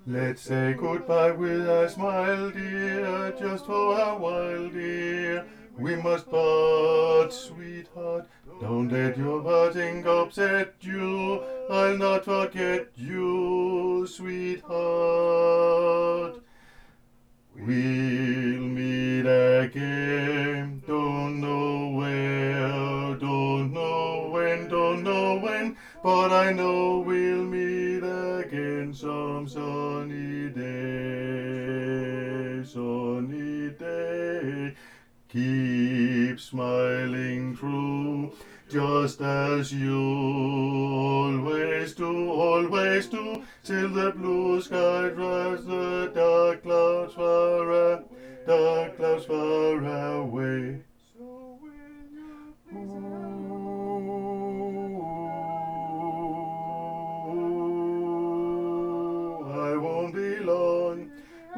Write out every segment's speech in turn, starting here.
Let's say goodbye with a smile, dear, just for a while, dear. We must part, sweetheart. Don't let your parting upset you. I'll not forget you, sweetheart. We'll meet again. Don't know where, don't know when, but I know we'll meet again some sunny day, sunny day. Keep smiling through, just as you always do, till the blue sky drives the dark clouds far away. Ooh, I won't be long.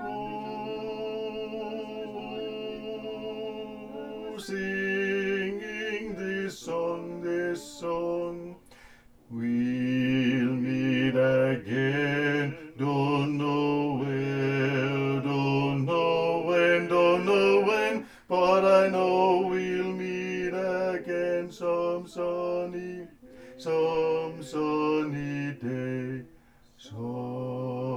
Ooh, singing this song. We'll meet again. Don't know where, don't know when, but I know we'll meet again some sunny day. Sunny